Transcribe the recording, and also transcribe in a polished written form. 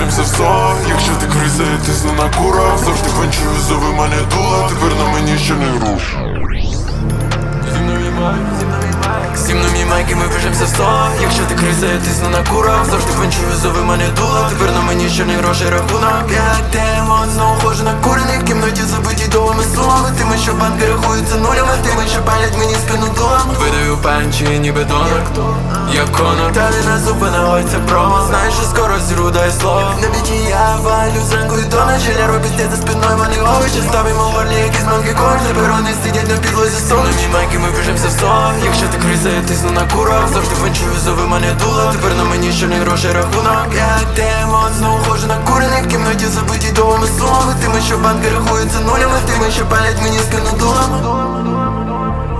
впишемося в сон. Якщо ти криза, я тисну на курах. Завжди кончую, зови мене дула. Тепер на мені ще не руш. Зі мною мій майк і ми впишемося в сон. Якщо ти криза, я тисну на курах. Завжди кончую, зови мене дула. Тепер на мені ще не грошей рахунок. Я демон, знову хожу на курений. В кімнаті забиті довгими сумами. Тими, що банки рахуються нулями. Тими, що палять мені спину дулом. Видаю панчі, ніби донор. Я конор. Далі на зупина, ой, це промо. Знаєш, що скоро зіру, дай слово. На біті я валю зранку і до ночі. Ля робить те за спиною, мене овочі. Ставимо в горлі якісь манки корт. Тепер вони сидять на підлозі сон. Мій майк і ми впишемося в сон. Якщо ти криза, я тисну на курах. Завжди венчую, зови мене дула. Тепер на мені ще не грошей рахунок. Я демон, знову хожу на курений. В кімнаті забиті довгими сумами. Тими, що банки рахуються нулями. Тими, що палять мені спину дулом.